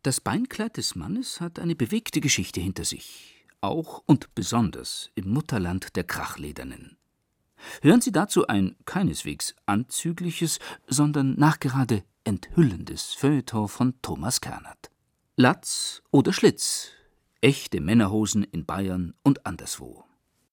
Das Beinkleid des Mannes hat eine bewegte Geschichte hinter sich, auch und besonders im Mutterland der Krachledernen. Hören Sie dazu ein keineswegs anzügliches, sondern nachgerade enthüllendes Feuilleton von Thomas Kernert. Latz oder Schlitz, echte Männerhosen in Bayern und anderswo.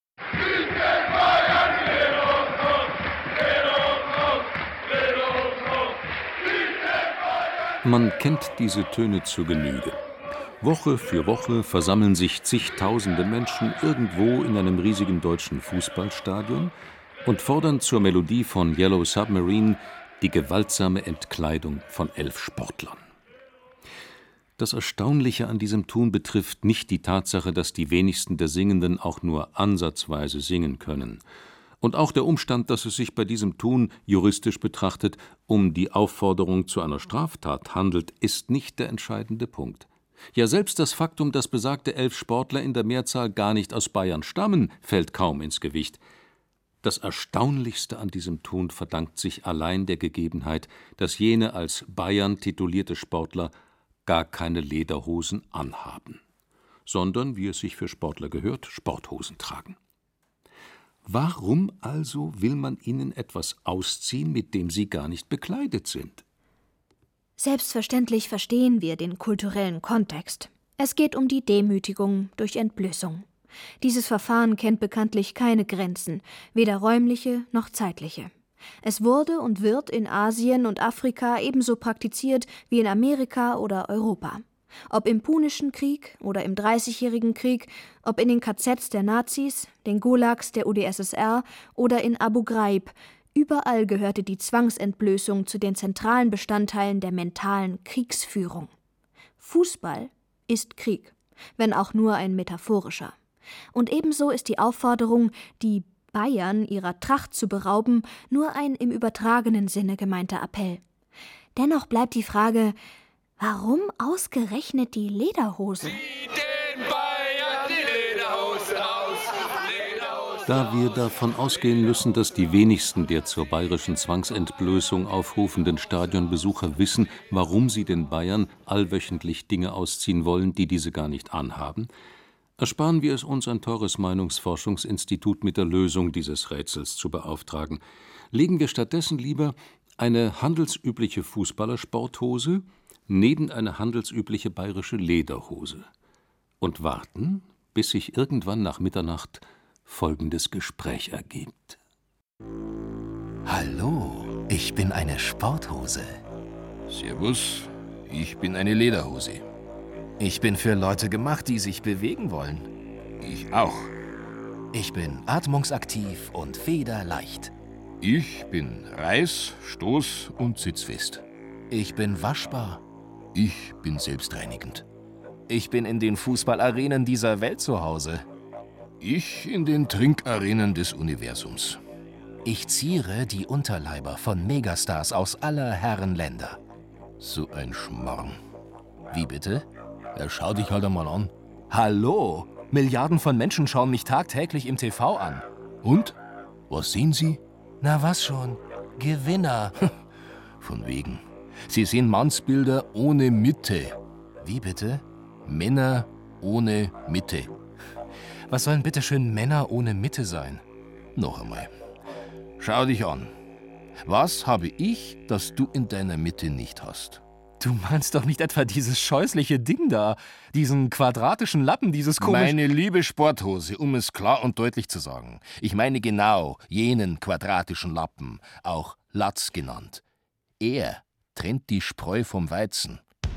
Man kennt diese Töne zur Genüge. Woche für Woche versammeln sich zigtausende Menschen irgendwo in einem riesigen deutschen Fußballstadion und fordern zur Melodie von Yellow Submarine die gewaltsame Entkleidung von 11 Sportlern. Das Erstaunliche an diesem Tun betrifft nicht die Tatsache, dass die wenigsten der Singenden auch nur ansatzweise singen können. Und auch der Umstand, dass es sich bei diesem Tun, juristisch betrachtet, um die Aufforderung zu einer Straftat handelt, ist nicht der entscheidende Punkt. Ja, selbst das Faktum, dass besagte 11 Sportler in der Mehrzahl gar nicht aus Bayern stammen, fällt kaum ins Gewicht. Das Erstaunlichste an diesem Tun verdankt sich allein der Gegebenheit, dass jene als Bayern titulierte Sportler gar keine Lederhosen anhaben, sondern, wie es sich für Sportler gehört, Sporthosen tragen. Warum also will man ihnen etwas ausziehen, mit dem sie gar nicht bekleidet sind? Selbstverständlich verstehen wir den kulturellen Kontext. Es geht um die Demütigung durch Entblößung. Dieses Verfahren kennt bekanntlich keine Grenzen, weder räumliche noch zeitliche. Es wurde und wird in Asien und Afrika ebenso praktiziert wie in Amerika oder Europa. Ob im Punischen Krieg oder im Dreißigjährigen Krieg, ob in den KZs der Nazis, den Gulags der UdSSR oder in Abu Ghraib, überall gehörte die Zwangsentblößung zu den zentralen Bestandteilen der mentalen Kriegsführung. Fußball ist Krieg, wenn auch nur ein metaphorischer. Und ebenso ist die Aufforderung, die Bayern ihrer Tracht zu berauben, nur ein im übertragenen Sinne gemeinter Appell. Dennoch bleibt die Frage: Warum ausgerechnet die Lederhose? Da wir davon ausgehen müssen, dass die wenigsten der zur bayerischen Zwangsentblößung aufrufenden Stadionbesucher wissen, warum sie den Bayern allwöchentlich Dinge ausziehen wollen, die diese gar nicht anhaben, ersparen wir es uns, ein teures Meinungsforschungsinstitut mit der Lösung dieses Rätsels zu beauftragen. Legen wir stattdessen lieber eine handelsübliche Fußballersporthose neben eine handelsübliche bayerische Lederhose und warten, bis sich irgendwann nach Mitternacht folgendes Gespräch ergibt. Hallo, ich bin eine Sporthose. Servus, ich bin eine Lederhose. Ich bin für Leute gemacht, die sich bewegen wollen. Ich auch. Ich bin atmungsaktiv und federleicht. Ich bin reiß-, stoß- und sitzfest. Ich bin waschbar. Ich bin selbstreinigend. Ich bin in den Fußballarenen dieser Welt zu Hause. Ich in den Trinkarenen des Universums. Ich ziere die Unterleiber von Megastars aus aller Herren Länder. So ein Schmarrn. Wie bitte? Ja, schau dich halt einmal an. Hallo? Milliarden von Menschen schauen mich tagtäglich im TV an. Und? Was sehen sie? Na was schon? Gewinner. Von wegen. Sie sehen Mannsbilder ohne Mitte. Wie bitte? Männer ohne Mitte. Was sollen bitteschön Männer ohne Mitte sein? Noch einmal. Schau dich an. Was habe ich, das du in deiner Mitte nicht hast? Du meinst doch nicht etwa dieses scheußliche Ding da, diesen quadratischen Lappen, dieses komische... Meine liebe Sporthose, um es klar und deutlich zu sagen. Ich meine genau jenen quadratischen Lappen, auch Latz genannt. Er trennt die Spreu vom Weizen.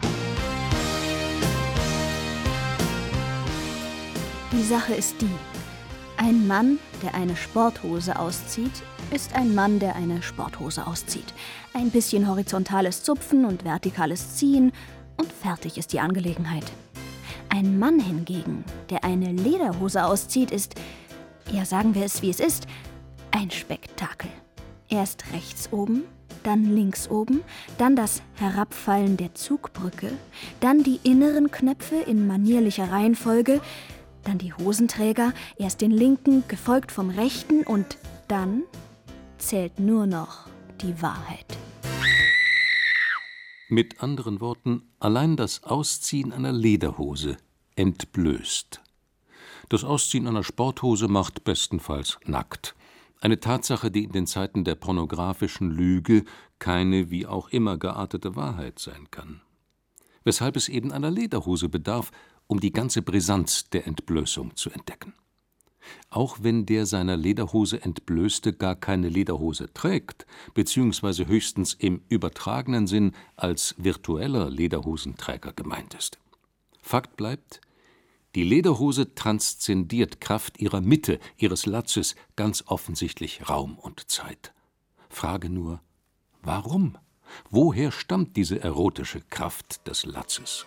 Die Sache ist die: Ein Mann, der eine Sporthose auszieht, ist ein Mann, der eine Sporthose auszieht. Ein bisschen horizontales Zupfen und vertikales Ziehen und fertig ist die Angelegenheit. Ein Mann hingegen, der eine Lederhose auszieht, ist, ja, sagen wir es wie es ist, ein Spektakel. Erst rechts oben, dann links oben, dann das Herabfallen der Zugbrücke, dann die inneren Knöpfe in manierlicher Reihenfolge, dann die Hosenträger, erst den linken, gefolgt vom rechten, und dann zählt nur noch die Wahrheit. Mit anderen Worten, allein das Ausziehen einer Lederhose entblößt. Das Ausziehen einer Sporthose macht bestenfalls nackt. Eine Tatsache, die in den Zeiten der pornografischen Lüge keine wie auch immer geartete Wahrheit sein kann. Weshalb es eben einer Lederhose bedarf, um die ganze Brisanz der Entblößung zu entdecken. Auch wenn der seiner Lederhose Entblößte gar keine Lederhose trägt, beziehungsweise höchstens im übertragenen Sinn als virtueller Lederhosenträger gemeint ist. Fakt bleibt, die Lederhose transzendiert Kraft ihrer Mitte, ihres Latzes, ganz offensichtlich Raum und Zeit. Frage nur, warum? Woher stammt diese erotische Kraft des Latzes?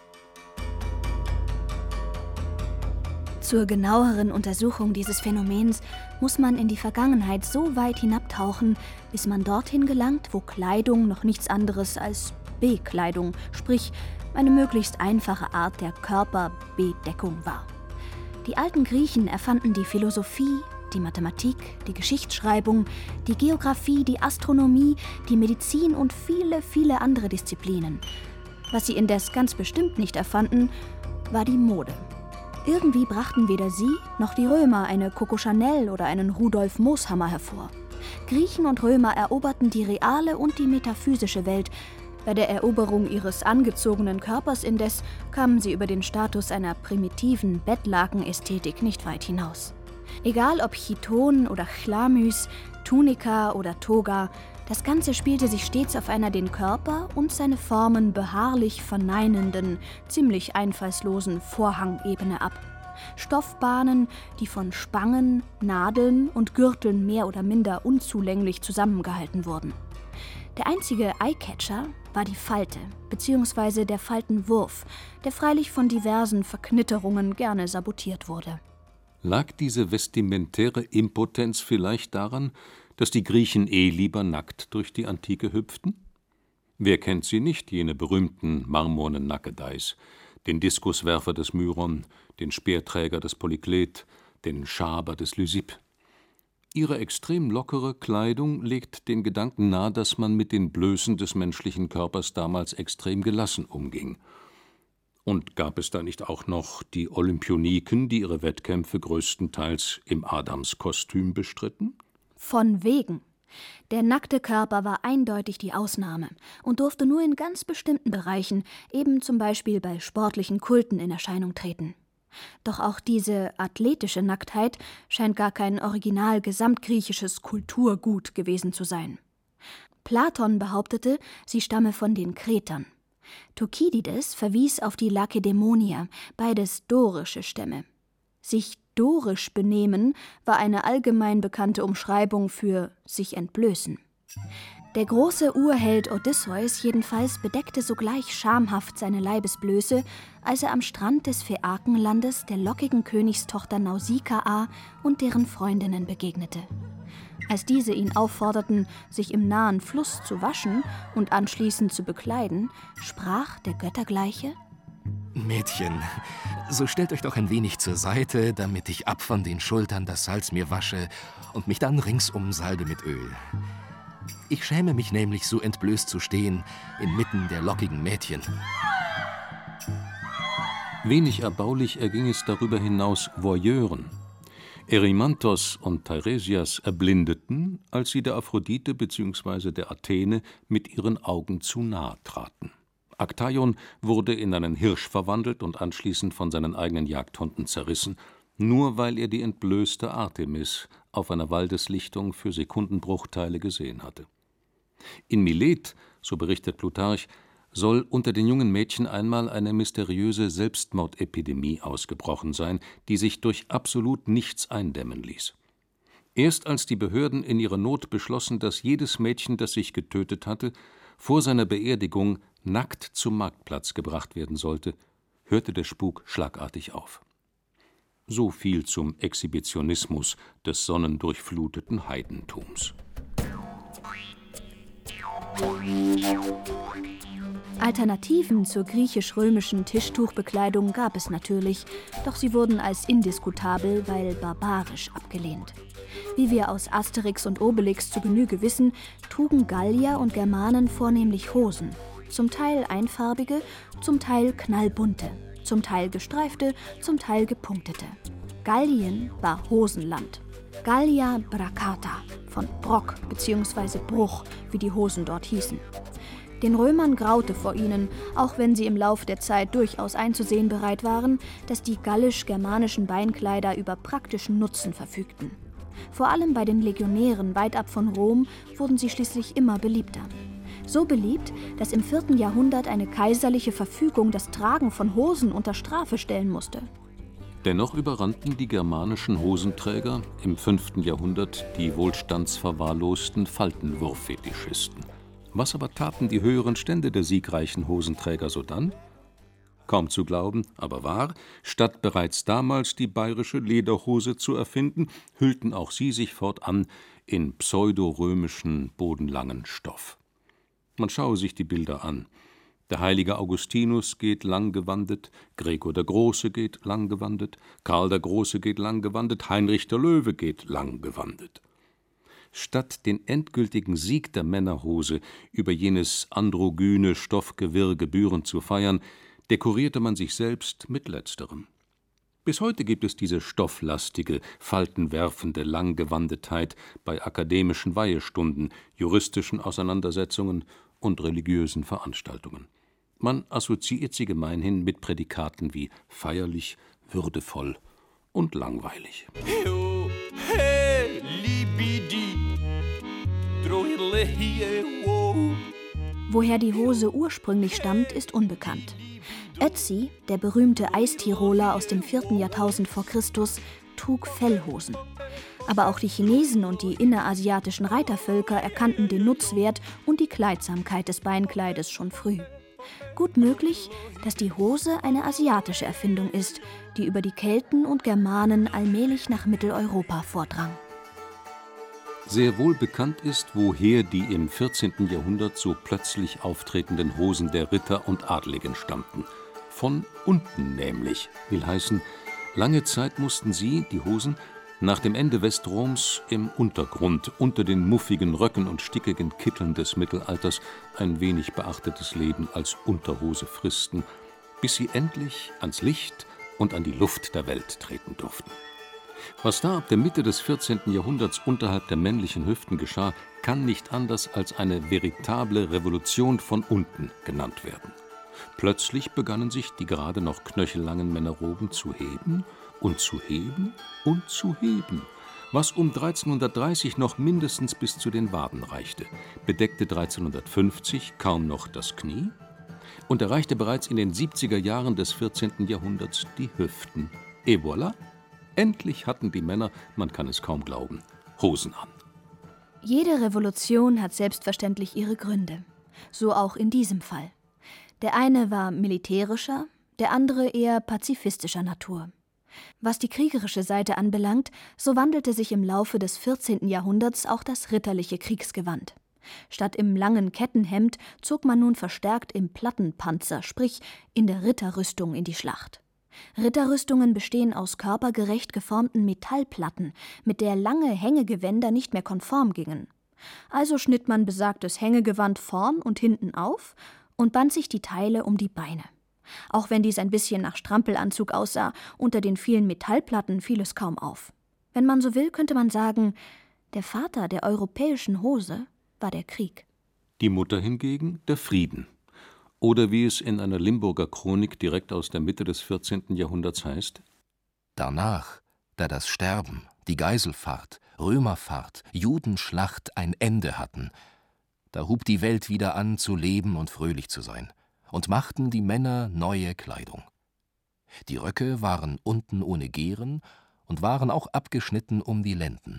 Zur genaueren Untersuchung dieses Phänomens muss man in die Vergangenheit so weit hinabtauchen, bis man dorthin gelangt, wo Kleidung noch nichts anderes als Bekleidung, sprich eine möglichst einfache Art der Körperbedeckung war. Die alten Griechen erfanden die Philosophie, die Mathematik, die Geschichtsschreibung, die Geographie, die Astronomie, die Medizin und viele, viele andere Disziplinen. Was sie indes ganz bestimmt nicht erfanden, war die Mode. Irgendwie brachten weder sie noch die Römer eine Coco Chanel oder einen Rudolf Mooshammer hervor. Griechen und Römer eroberten die reale und die metaphysische Welt. Bei der Eroberung ihres angezogenen Körpers indes kamen sie über den Status einer primitiven Bettlakenästhetik nicht weit hinaus. Egal ob Chiton oder Chlamys, Tunika oder Toga, das Ganze spielte sich stets auf einer den Körper und seine Formen beharrlich verneinenden, ziemlich einfallslosen Vorhangebene ab. Stoffbahnen, die von Spangen, Nadeln und Gürteln mehr oder minder unzulänglich zusammengehalten wurden. Der einzige Eyecatcher war die Falte bzw. der Faltenwurf, der freilich von diversen Verknitterungen gerne sabotiert wurde. Lag diese vestimentäre Impotenz vielleicht daran, dass die Griechen lieber nackt durch die Antike hüpften? Wer kennt sie nicht, jene berühmten marmornen Nackedeis, den Diskuswerfer des Myron, den Speerträger des Polyklet, den Schaber des Lysipp? Ihre extrem lockere Kleidung legt den Gedanken nahe, dass man mit den Blößen des menschlichen Körpers damals extrem gelassen umging. Und gab es da nicht auch noch die Olympioniken, die ihre Wettkämpfe größtenteils im Adamskostüm bestritten? Von wegen. Der nackte Körper war eindeutig die Ausnahme und durfte nur in ganz bestimmten Bereichen, eben zum Beispiel bei sportlichen Kulten, in Erscheinung treten. Doch auch diese athletische Nacktheit scheint gar kein original gesamtgriechisches Kulturgut gewesen zu sein. Platon behauptete, sie stamme von den Kretern. Thukydides verwies auf die Lakedämonier, beides dorische Stämme. Sich dorisch benehmen war eine allgemein bekannte Umschreibung für sich entblößen. Der große Urheld Odysseus jedenfalls bedeckte sogleich schamhaft seine Leibesblöße, als er am Strand des Phäakenlandes der lockigen Königstochter Nausikaa und deren Freundinnen begegnete. Als diese ihn aufforderten, sich im nahen Fluss zu waschen und anschließend zu bekleiden, sprach der Göttergleiche: Mädchen, so stellt euch doch ein wenig zur Seite, damit ich ab von den Schultern das Salz mir wasche und mich dann ringsum salbe mit Öl. Ich schäme mich nämlich, so entblößt zu stehen, inmitten der lockigen Mädchen. Wenig erbaulich erging es darüber hinaus Voyeuren. Erymanthos und Teiresias erblindeten, als sie der Aphrodite bzw. der Athene mit ihren Augen zu nahe traten. Aktaion wurde in einen Hirsch verwandelt und anschließend von seinen eigenen Jagdhunden zerrissen, nur weil er die entblößte Artemis auf einer Waldeslichtung für Sekundenbruchteile gesehen hatte. In Milet, so berichtet Plutarch, soll unter den jungen Mädchen einmal eine mysteriöse Selbstmordepidemie ausgebrochen sein, die sich durch absolut nichts eindämmen ließ. Erst als die Behörden in ihrer Not beschlossen, dass jedes Mädchen, das sich getötet hatte, vor seiner Beerdigung nackt zum Marktplatz gebracht werden sollte, hörte der Spuk schlagartig auf. So viel zum Exhibitionismus des sonnendurchfluteten Heidentums. Alternativen zur griechisch-römischen Tischtuchbekleidung gab es natürlich, doch sie wurden als indiskutabel, weil barbarisch abgelehnt. Wie wir aus Asterix und Obelix zu Genüge wissen, trugen Gallier und Germanen vornehmlich Hosen. zum Teil einfarbige, zum Teil knallbunte, zum Teil gestreifte, zum Teil gepunktete. Gallien war Hosenland. Gallia bracata, von Brock bzw. Bruch, wie die Hosen dort hießen. Den Römern graute vor ihnen, auch wenn sie im Lauf der Zeit durchaus einzusehen bereit waren, dass die gallisch-germanischen Beinkleider über praktischen Nutzen verfügten. Vor allem bei den Legionären weit ab von Rom wurden sie schließlich immer beliebter. So beliebt, dass im 4. Jahrhundert eine kaiserliche Verfügung das Tragen von Hosen unter Strafe stellen musste. Dennoch überrannten die germanischen Hosenträger im 5. Jahrhundert die wohlstandsverwahrlosten Faltenwurf-Fetischisten. Was aber taten die höheren Stände der siegreichen Hosenträger sodann? Kaum zu glauben, aber wahr, statt bereits damals die bayerische Lederhose zu erfinden, hüllten auch sie sich fortan in pseudorömischen, bodenlangen Stoff. Man schaue sich die Bilder an. Der heilige Augustinus geht langgewandet, Gregor der Große geht langgewandet, Karl der Große geht langgewandet, Heinrich der Löwe geht langgewandet. Statt den endgültigen Sieg der Männerhose über jenes androgyne Stoffgewirr gebührend zu feiern, dekorierte man sich selbst mit letzterem. Bis heute gibt es diese stofflastige, faltenwerfende Langgewandetheit bei akademischen Weihestunden, juristischen Auseinandersetzungen und religiösen Veranstaltungen. Man assoziiert sie gemeinhin mit Prädikaten wie feierlich, würdevoll und langweilig. Woher die Hose ursprünglich stammt, ist unbekannt. Ötzi, der berühmte Eistiroler aus dem 4. Jahrtausend vor Christus, trug Fellhosen. Aber auch die Chinesen und die innerasiatischen Reitervölker erkannten den Nutzwert und die Kleidsamkeit des Beinkleides schon früh. Gut möglich, dass die Hose eine asiatische Erfindung ist, die über die Kelten und Germanen allmählich nach Mitteleuropa vordrang. Sehr wohl bekannt ist, woher die im 14. Jahrhundert so plötzlich auftretenden Hosen der Ritter und Adligen stammten. Von unten nämlich, will heißen, lange Zeit mussten sie, die Hosen, nach dem Ende Westroms im Untergrund, unter den muffigen Röcken und stickigen Kitteln des Mittelalters, ein wenig beachtetes Leben als Unterhose fristen, bis sie endlich ans Licht und an die Luft der Welt treten durften. Was da ab der Mitte des 14. Jahrhunderts unterhalb der männlichen Hüften geschah, kann nicht anders als eine veritable Revolution von unten genannt werden. Plötzlich begannen sich die gerade noch knöchellangen Männerroben zu heben und zu heben und zu heben, was um 1330 noch mindestens bis zu den Waden reichte, bedeckte 1350 kaum noch das Knie und erreichte bereits in den 70er Jahren des 14. Jahrhunderts die Hüften. Et voilà! Endlich hatten die Männer, man kann es kaum glauben, Hosen an. Jede Revolution hat selbstverständlich ihre Gründe. So auch in diesem Fall. Der eine war militärischer, der andere eher pazifistischer Natur. Was die kriegerische Seite anbelangt, so wandelte sich im Laufe des 14. Jahrhunderts auch das ritterliche Kriegsgewand. Statt im langen Kettenhemd zog man nun verstärkt im Plattenpanzer, sprich in der Ritterrüstung in die Schlacht. Ritterrüstungen bestehen aus körpergerecht geformten Metallplatten, mit der lange Hängegewänder nicht mehr konform gingen. Also schnitt man besagtes Hängegewand vorn und hinten auf und band sich die Teile um die Beine. Auch wenn dies ein bisschen nach Strampelanzug aussah, unter den vielen Metallplatten fiel es kaum auf. Wenn man so will, könnte man sagen, der Vater der europäischen Hose war der Krieg. Die Mutter hingegen der Frieden. Oder wie es in einer Limburger Chronik direkt aus der Mitte des 14. Jahrhunderts heißt: Danach, da das Sterben, die Geiselfahrt, Römerfahrt, Judenschlacht ein Ende hatten, da hub die Welt wieder an zu leben und fröhlich zu sein, und machten die Männer neue Kleidung. Die Röcke waren unten ohne Gehren und waren auch abgeschnitten um die Lenden.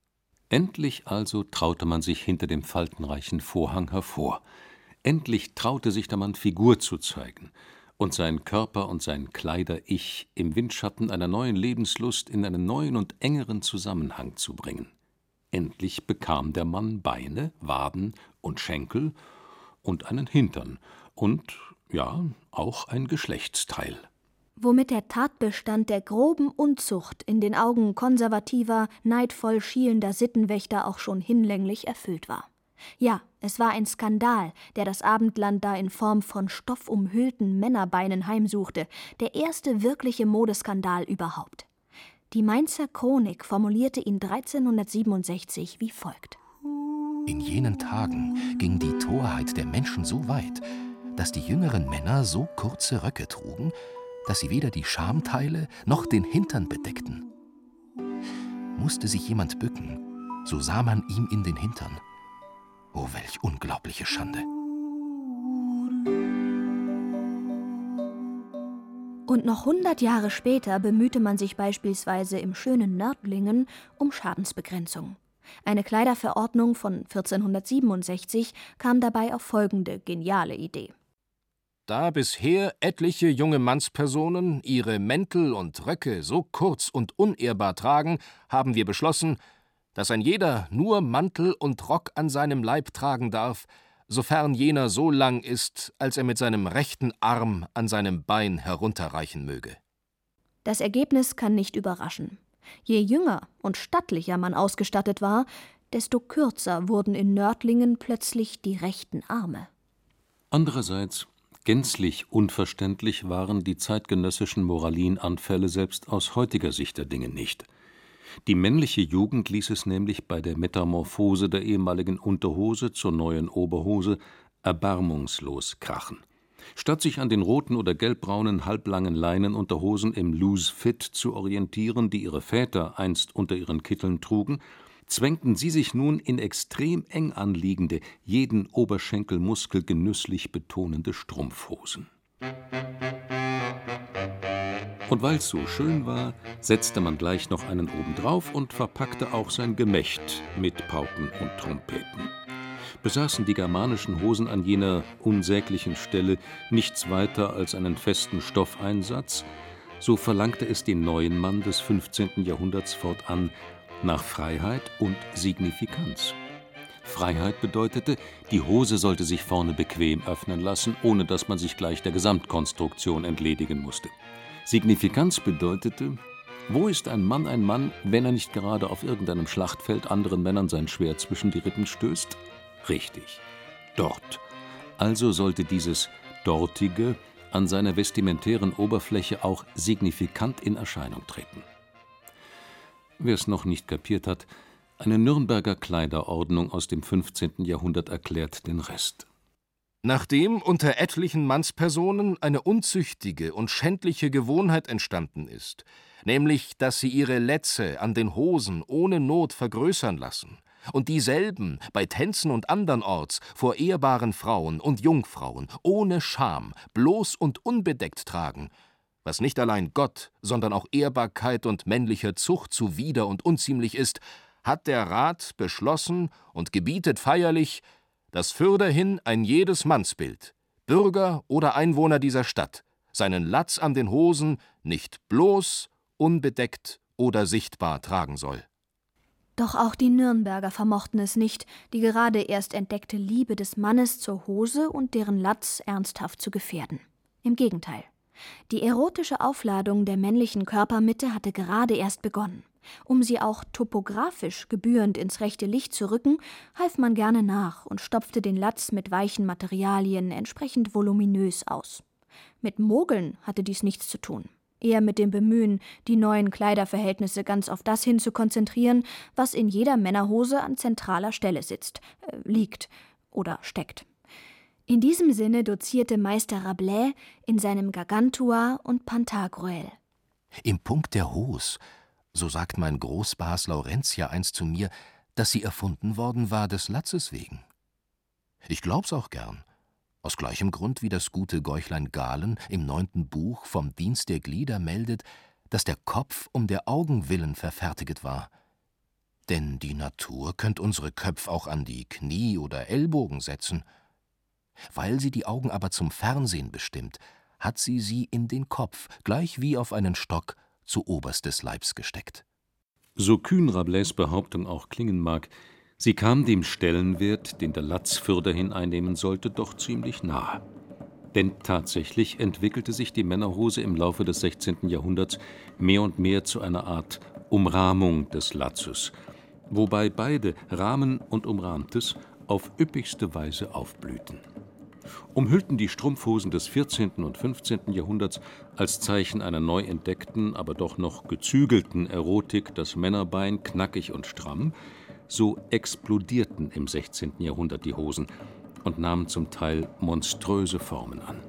Endlich also traute man sich hinter dem faltenreichen Vorhang hervor. Endlich traute sich der Mann Figur zu zeigen und sein Körper und sein Kleider-Ich im Windschatten einer neuen Lebenslust in einen neuen und engeren Zusammenhang zu bringen. Endlich bekam der Mann Beine, Waden und Schenkel und einen Hintern und, ja, auch ein Geschlechtsteil. Womit der Tatbestand der groben Unzucht in den Augen konservativer, neidvoll schielender Sittenwächter auch schon hinlänglich erfüllt war. Ja, Es war ein Skandal, der das Abendland da in Form von stoffumhüllten Männerbeinen heimsuchte, der erste wirkliche Modeskandal überhaupt. Die Mainzer Chronik formulierte ihn 1367 wie folgt: In jenen Tagen ging die Torheit der Menschen so weit, dass die jüngeren Männer so kurze Röcke trugen, dass sie weder die Schamteile noch den Hintern bedeckten. Musste sich jemand bücken, so sah man ihm in den Hintern. Oh, welch unglaubliche Schande! Und noch 100 Jahre später bemühte man sich beispielsweise im schönen Nördlingen um Schadensbegrenzung. Eine Kleiderverordnung von 1467 kam dabei auf folgende geniale Idee. Da bisher etliche junge Mannspersonen ihre Mäntel und Röcke so kurz und unehrbar tragen, haben wir beschlossen, dass ein jeder nur Mantel und Rock an seinem Leib tragen darf, sofern jener so lang ist, als er mit seinem rechten Arm an seinem Bein herunterreichen möge. Das Ergebnis kann nicht überraschen. Je jünger und stattlicher man ausgestattet war, desto kürzer wurden in Nördlingen plötzlich die rechten Arme. Andererseits gänzlich unverständlich waren die zeitgenössischen Moralinanfälle selbst aus heutiger Sicht der Dinge nicht. Die männliche Jugend ließ es nämlich bei der Metamorphose der ehemaligen Unterhose zur neuen Oberhose erbarmungslos krachen. Statt sich an den roten oder gelbbraunen halblangen Leinenunterhosen im Loose Fit zu orientieren, die ihre Väter einst unter ihren Kitteln trugen, zwängten sie sich nun in extrem eng anliegende, jeden Oberschenkelmuskel genüsslich betonende Strumpfhosen. Und weil's so schön war, setzte man gleich noch einen obendrauf und verpackte auch sein Gemächt mit Pauken und Trompeten. Besaßen die germanischen Hosen an jener unsäglichen Stelle nichts weiter als einen festen Stoffeinsatz, so verlangte es den neuen Mann des 15. Jahrhunderts fortan nach Freiheit und Signifikanz. Freiheit bedeutete, die Hose sollte sich vorne bequem öffnen lassen, ohne dass man sich gleich der Gesamtkonstruktion entledigen musste. Signifikanz bedeutete, wo ist ein Mann, wenn er nicht gerade auf irgendeinem Schlachtfeld anderen Männern sein Schwert zwischen die Rippen stößt? Richtig, dort. Also sollte dieses Dortige an seiner vestimentären Oberfläche auch signifikant in Erscheinung treten. Wer es noch nicht kapiert hat, eine Nürnberger Kleiderordnung aus dem 15. Jahrhundert erklärt den Rest. Nachdem unter etlichen Mannspersonen eine unzüchtige und schändliche Gewohnheit entstanden ist, nämlich, dass sie ihre Lätze an den Hosen ohne Not vergrößern lassen und dieselben bei Tänzen und andernorts vor ehrbaren Frauen und Jungfrauen ohne Scham, bloß und unbedeckt tragen, was nicht allein Gott, sondern auch Ehrbarkeit und männlicher Zucht zuwider und unziemlich ist, hat der Rat beschlossen und gebietet feierlich, dass fürderhin ein jedes Mannsbild, Bürger oder Einwohner dieser Stadt, seinen Latz an den Hosen nicht bloß, unbedeckt oder sichtbar tragen soll. Doch auch die Nürnberger vermochten es nicht, die gerade erst entdeckte Liebe des Mannes zur Hose und deren Latz ernsthaft zu gefährden. Im Gegenteil. Die erotische Aufladung der männlichen Körpermitte hatte gerade erst begonnen. Um sie auch topografisch gebührend ins rechte Licht zu rücken, half man gerne nach und stopfte den Latz mit weichen Materialien entsprechend voluminös aus. Mit Mogeln hatte dies nichts zu tun. Eher mit dem Bemühen, die neuen Kleiderverhältnisse ganz auf das hin zu konzentrieren, was in jeder Männerhose an zentraler Stelle liegt oder steckt. In diesem Sinne dozierte Meister Rabelais in seinem Gargantua und Pantagruel. Im Punkt der Hose, so sagt mein Großbas Laurentia einst zu mir, dass sie erfunden worden war des Latzes wegen. Ich glaub's auch gern. Aus gleichem Grund wie das gute Gäuchlein Galen im 9. Buch vom Dienst der Glieder meldet, dass der Kopf um der Augen willen verfertiget war. Denn die Natur könnt unsere Köpf auch an die Knie oder Ellbogen setzen. Weil sie die Augen aber zum Fernsehen bestimmt, hat sie in den Kopf, gleich wie auf einen Stock, zu oberst des Leibs gesteckt. So kühn Rabelais' Behauptung auch klingen mag, sie kam dem Stellenwert, den der Latz fürderhin einnehmen sollte, doch ziemlich nahe. Denn tatsächlich entwickelte sich die Männerhose im Laufe des 16. Jahrhunderts mehr und mehr zu einer Art Umrahmung des Latzes, wobei beide Rahmen und Umrahmtes auf üppigste Weise aufblühten. Umhüllten die Strumpfhosen des 14. und 15. Jahrhunderts als Zeichen einer neu entdeckten, aber doch noch gezügelten Erotik das Männerbein knackig und stramm, so explodierten im 16. Jahrhundert die Hosen und nahmen zum Teil monströse Formen an.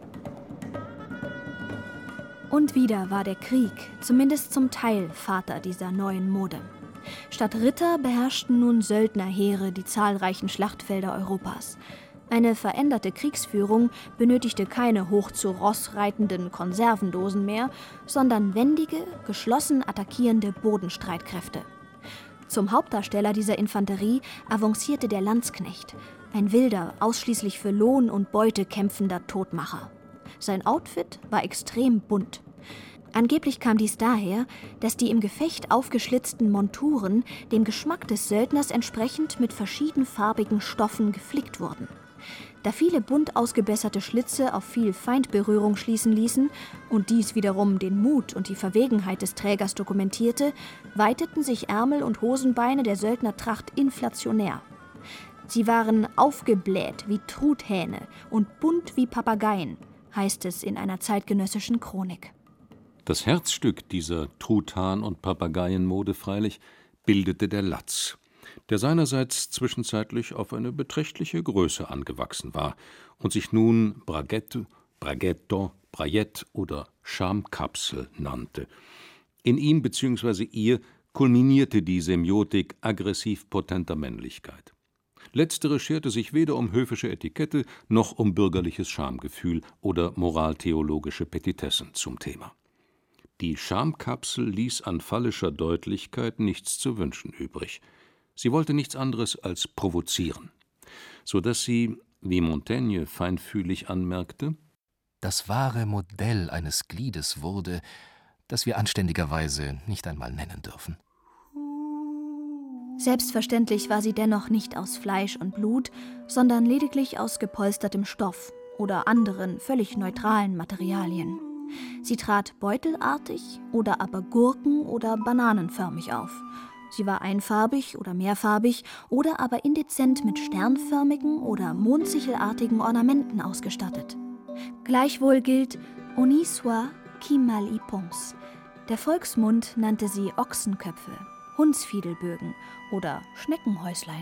Und wieder war der Krieg, zumindest zum Teil, Vater dieser neuen Mode. Statt Ritter beherrschten nun Söldnerheere die zahlreichen Schlachtfelder Europas. Eine veränderte Kriegsführung benötigte keine hoch zu Ross reitenden Konservendosen mehr, sondern wendige, geschlossen attackierende Bodenstreitkräfte. Zum Hauptdarsteller dieser Infanterie avancierte der Landsknecht, ein wilder, ausschließlich für Lohn und Beute kämpfender Todmacher. Sein Outfit war extrem bunt. Angeblich kam dies daher, dass die im Gefecht aufgeschlitzten Monturen dem Geschmack des Söldners entsprechend mit verschiedenfarbigen Stoffen geflickt wurden. Da viele bunt ausgebesserte Schlitze auf viel Feindberührung schließen ließen und dies wiederum den Mut und die Verwegenheit des Trägers dokumentierte, weiteten sich Ärmel und Hosenbeine der Söldnertracht inflationär. Sie waren aufgebläht wie Truthähne und bunt wie Papageien, heißt es in einer zeitgenössischen Chronik. Das Herzstück dieser Truthahn- und Papageienmode freilich bildete der Latz, der seinerseits zwischenzeitlich auf eine beträchtliche Größe angewachsen war und sich nun Braguette, Braghetto, Brayette oder Schamkapsel nannte. In ihm bzw. ihr kulminierte die Semiotik aggressiv potenter Männlichkeit. Letztere scherte sich weder um höfische Etikette noch um bürgerliches Schamgefühl oder moraltheologische Petitessen zum Thema. Die Schamkapsel ließ an phallischer Deutlichkeit nichts zu wünschen übrig. Sie wollte nichts anderes als provozieren, so dass sie, wie Montaigne feinfühlig anmerkte, das wahre Modell eines Gliedes wurde, das wir anständigerweise nicht einmal nennen dürfen. Selbstverständlich war sie dennoch nicht aus Fleisch und Blut, sondern lediglich aus gepolstertem Stoff oder anderen, völlig neutralen Materialien. Sie trat beutelartig oder aber gurken- oder bananenförmig auf. Sie war einfarbig oder mehrfarbig oder aber indezent mit sternförmigen oder mondsichelartigen Ornamenten ausgestattet. Gleichwohl gilt «Honi soit qui mal y pense». Der Volksmund nannte sie Ochsenköpfe, Hundsfiedelbögen oder Schneckenhäuslein.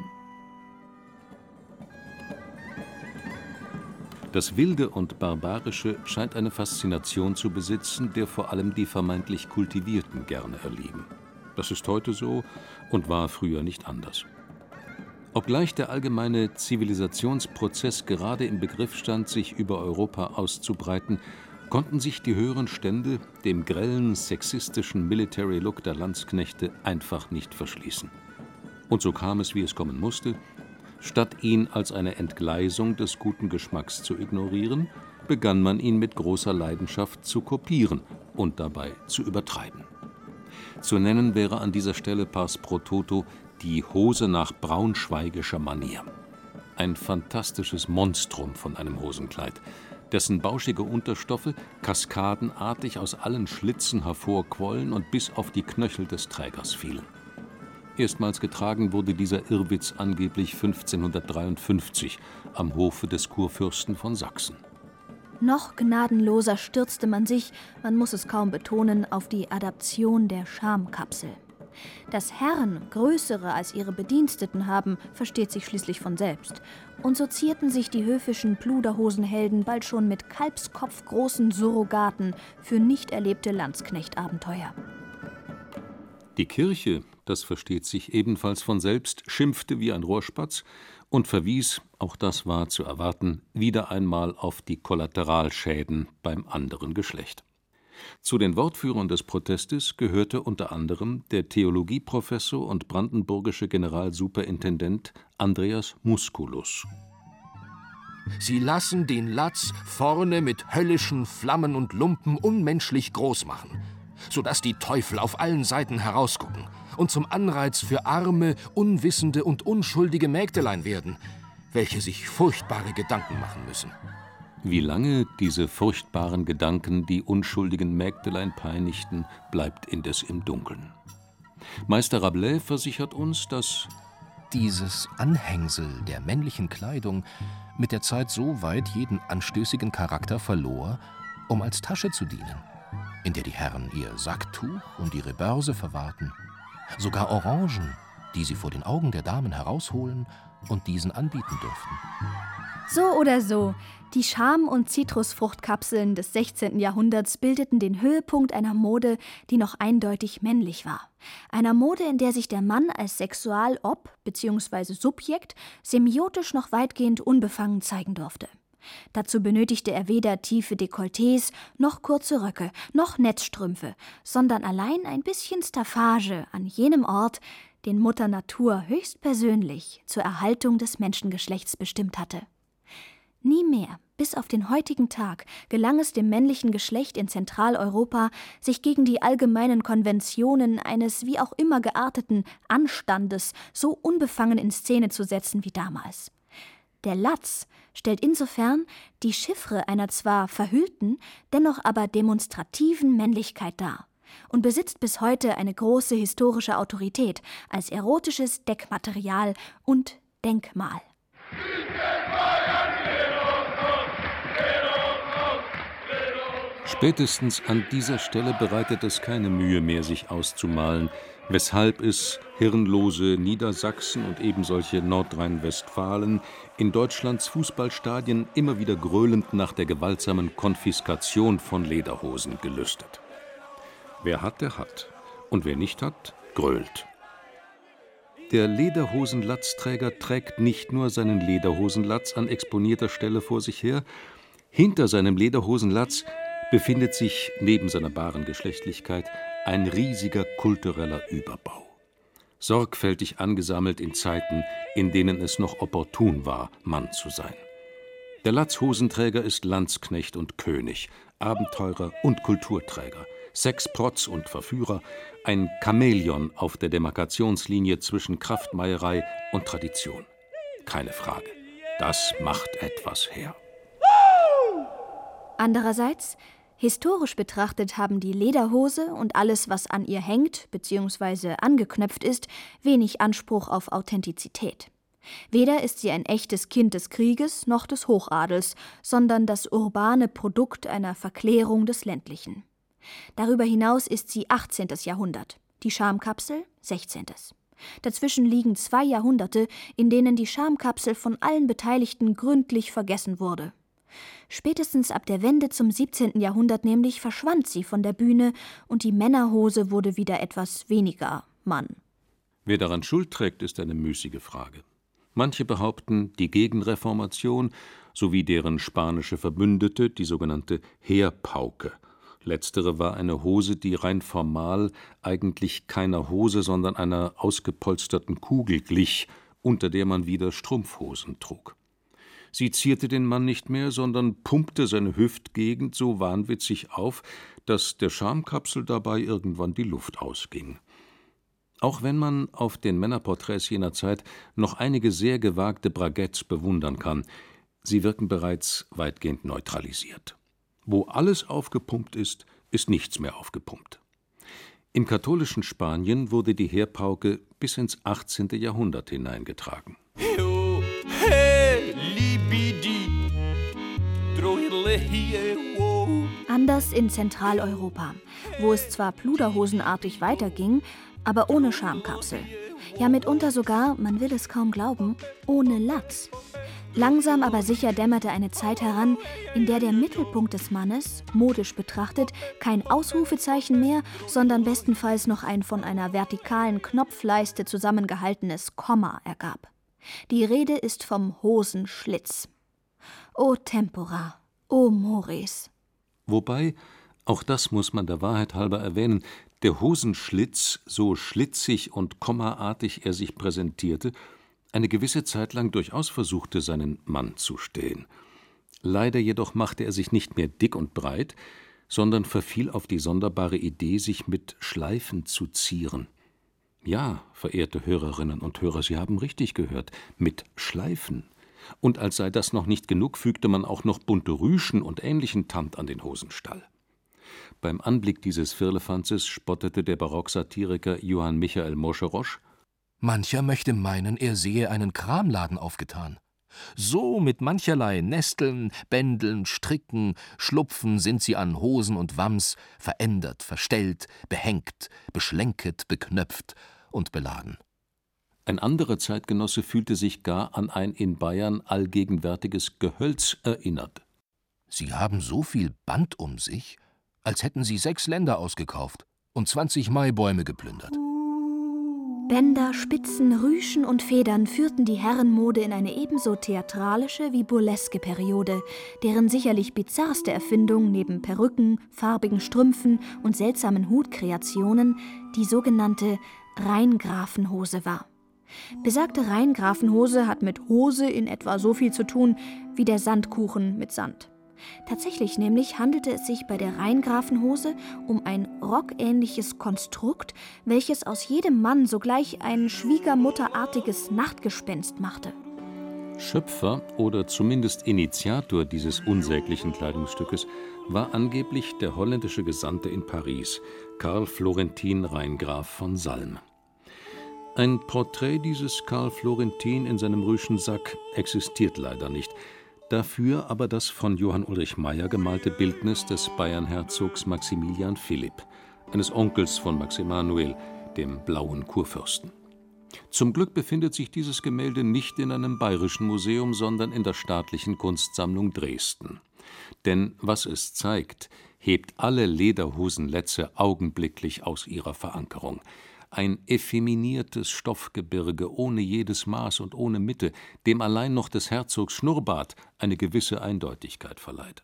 Das Wilde und Barbarische scheint eine Faszination zu besitzen, der vor allem die vermeintlich Kultivierten gerne erliegen. Das ist heute so und war früher nicht anders. Obgleich der allgemeine Zivilisationsprozess gerade im Begriff stand, sich über Europa auszubreiten, konnten sich die höheren Stände dem grellen, sexistischen Military Look der Landsknechte einfach nicht verschließen. Und so kam es, wie es kommen musste. Statt ihn als eine Entgleisung des guten Geschmacks zu ignorieren, begann man ihn mit großer Leidenschaft zu kopieren und dabei zu übertreiben. Zu nennen wäre an dieser Stelle pars pro toto die Hose nach braunschweigischer Manier. Ein fantastisches Monstrum von einem Hosenkleid, dessen bauschige Unterstoffe kaskadenartig aus allen Schlitzen hervorquollen und bis auf die Knöchel des Trägers fielen. Erstmals getragen wurde dieser Irrwitz angeblich 1553 am Hofe des Kurfürsten von Sachsen. Noch gnadenloser stürzte man sich, man muss es kaum betonen, auf die Adaption der Schamkapsel. Dass Herren größere als ihre Bediensteten haben, versteht sich schließlich von selbst. Und so zierten sich die höfischen Pluderhosenhelden bald schon mit kalbskopfgroßen Surrogaten für nicht erlebte Landsknechtabenteuer. Die Kirche, das versteht sich ebenfalls von selbst, schimpfte wie ein Rohrspatz und verwies, auch das war zu erwarten, wieder einmal auf die Kollateralschäden beim anderen Geschlecht. Zu den Wortführern des Protestes gehörte unter anderem der Theologieprofessor und brandenburgische Generalsuperintendent Andreas Musculus. Sie lassen den Latz vorne mit höllischen Flammen und Lumpen unmenschlich groß machen, sodass die Teufel auf allen Seiten herausgucken und zum Anreiz für arme, unwissende und unschuldige Mägdelein werden, welche sich furchtbare Gedanken machen müssen. Wie lange diese furchtbaren Gedanken die unschuldigen Mägdelein peinigten, bleibt indes im Dunkeln. Meister Rabelais versichert uns, dass dieses Anhängsel der männlichen Kleidung mit der Zeit so weit jeden anstößigen Charakter verlor, um als Tasche zu dienen, in der die Herren ihr Sacktuch und ihre Börse verwahrten, sogar Orangen, die sie vor den Augen der Damen herausholen und diesen anbieten durften. So oder so, die Scham- und Zitrusfruchtkapseln des 16. Jahrhunderts bildeten den Höhepunkt einer Mode, die noch eindeutig männlich war. Einer Mode, in der sich der Mann als Sexualob bzw. Subjekt semiotisch noch weitgehend unbefangen zeigen durfte. Dazu benötigte er weder tiefe Dekolletés, noch kurze Röcke, noch Netzstrümpfe, sondern allein ein bisschen Staffage an jenem Ort, den Mutter Natur höchstpersönlich zur Erhaltung des Menschengeschlechts bestimmt hatte. Nie mehr, bis auf den heutigen Tag, gelang es dem männlichen Geschlecht in Zentraleuropa, sich gegen die allgemeinen Konventionen eines wie auch immer gearteten Anstandes so unbefangen in Szene zu setzen wie damals. Der Latz stellt insofern die Chiffre einer zwar verhüllten, dennoch aber demonstrativen Männlichkeit dar und besitzt bis heute eine große historische Autorität als erotisches Deckmaterial und Denkmal. Spätestens an dieser Stelle bereitet es keine Mühe mehr, sich auszumalen, weshalb es hirnlose Niedersachsen und ebensolche Nordrhein-Westfalen in Deutschlands Fußballstadien immer wieder gröhlend nach der gewaltsamen Konfiskation von Lederhosen gelüstet. Wer hat, der hat. Und wer nicht hat, grölt. Der Lederhosenlatzträger trägt nicht nur seinen Lederhosenlatz an exponierter Stelle vor sich her, hinter seinem Lederhosenlatz befindet sich neben seiner wahren Geschlechtlichkeit ein riesiger kultureller Überbau. Sorgfältig angesammelt in Zeiten, in denen es noch opportun war, Mann zu sein. Der Latzhosenträger ist Landsknecht und König, Abenteurer und Kulturträger, Sexprotz und Verführer, ein Chamäleon auf der Demarkationslinie zwischen Kraftmeierei und Tradition. Keine Frage, das macht etwas her. Andererseits, historisch betrachtet haben die Lederhose und alles, was an ihr hängt bzw. angeknöpft ist, wenig Anspruch auf Authentizität. Weder ist sie ein echtes Kind des Krieges noch des Hochadels, sondern das urbane Produkt einer Verklärung des Ländlichen. Darüber hinaus ist sie 18. Jahrhundert, die Schamkapsel 16. Dazwischen liegen 2 Jahrhunderte, in denen die Schamkapsel von allen Beteiligten gründlich vergessen wurde. Spätestens ab der Wende zum 17. Jahrhundert nämlich verschwand sie von der Bühne und die Männerhose wurde wieder etwas weniger Mann. Wer daran Schuld trägt, ist eine müßige Frage. Manche behaupten, die Gegenreformation sowie deren spanische Verbündete, die sogenannte Heerpauke. Letztere war eine Hose, die rein formal eigentlich keiner Hose, sondern einer ausgepolsterten Kugel glich, unter der man wieder Strumpfhosen trug. Sie zierte den Mann nicht mehr, sondern pumpte seine Hüftgegend so wahnwitzig auf, dass der Schamkapsel dabei irgendwann die Luft ausging. Auch wenn man auf den Männerporträts jener Zeit noch einige sehr gewagte Braguettes bewundern kann, sie wirken bereits weitgehend neutralisiert. Wo alles aufgepumpt ist, ist nichts mehr aufgepumpt. Im katholischen Spanien wurde die Heerpauke bis ins 18. Jahrhundert hineingetragen. Anders in Zentraleuropa, wo es zwar pluderhosenartig weiterging, aber ohne Schamkapsel. Ja, mitunter sogar, man will es kaum glauben, ohne Latz. Langsam aber sicher dämmerte eine Zeit heran, in der der Mittelpunkt des Mannes, modisch betrachtet, kein Ausrufezeichen mehr, sondern bestenfalls noch ein von einer vertikalen Knopfleiste zusammengehaltenes Komma ergab. Die Rede ist vom Hosenschlitz. O tempora, o mores. Wobei, auch das muss man der Wahrheit halber erwähnen, der Hosenschlitz, so schlitzig und kommaartig er sich präsentierte, eine gewisse Zeit lang durchaus versuchte, seinen Mann zu stehen. Leider jedoch machte er sich nicht mehr dick und breit, sondern verfiel auf die sonderbare Idee, sich mit Schleifen zu zieren. Ja, verehrte Hörerinnen und Hörer, Sie haben richtig gehört, mit Schleifen. Und als sei das noch nicht genug, fügte man auch noch bunte Rüschen und ähnlichen Tand an den Hosenstall. Beim Anblick dieses Firlefanzes spottete der Barocksatiriker Johann Michael Moscherosch: Mancher möchte meinen, er sehe einen Kramladen aufgetan. So mit mancherlei Nesteln, Bändeln, Stricken, Schlupfen sind sie an Hosen und Wams verändert, verstellt, behängt, beschlenket, beknöpft und beladen. Ein anderer Zeitgenosse fühlte sich gar an ein in Bayern allgegenwärtiges Gehölz erinnert. Sie haben so viel Band um sich, als hätten sie 6 Länder ausgekauft und 20 Maibäume geplündert. Bänder, Spitzen, Rüschen und Federn führten die Herrenmode in eine ebenso theatralische wie burleske Periode, deren sicherlich bizarrste Erfindung neben Perücken, farbigen Strümpfen und seltsamen Hutkreationen die sogenannte Rheingrafenhose war. Besagte Rheingrafenhose hat mit Hose in etwa so viel zu tun wie der Sandkuchen mit Sand. Tatsächlich nämlich handelte es sich bei der Rheingrafenhose um ein rockähnliches Konstrukt, welches aus jedem Mann sogleich ein schwiegermutterartiges Nachtgespenst machte. Schöpfer oder zumindest Initiator dieses unsäglichen Kleidungsstückes war angeblich der holländische Gesandte in Paris, Karl Florentin Rheingraf von Salm. Ein Porträt dieses Karl Florentin in seinem Rüschensack existiert leider nicht. Dafür aber das von Johann Ulrich Meyer gemalte Bildnis des Bayernherzogs Maximilian Philipp, eines Onkels von Max Emanuel, dem blauen Kurfürsten. Zum Glück befindet sich dieses Gemälde nicht in einem bayerischen Museum, sondern in der Staatlichen Kunstsammlung Dresden. Denn was es zeigt, hebt alle Lederhosenletze augenblicklich aus ihrer Verankerung. Ein effeminiertes Stoffgebirge ohne jedes Maß und ohne Mitte, dem allein noch des Herzogs Schnurrbart eine gewisse Eindeutigkeit verleiht.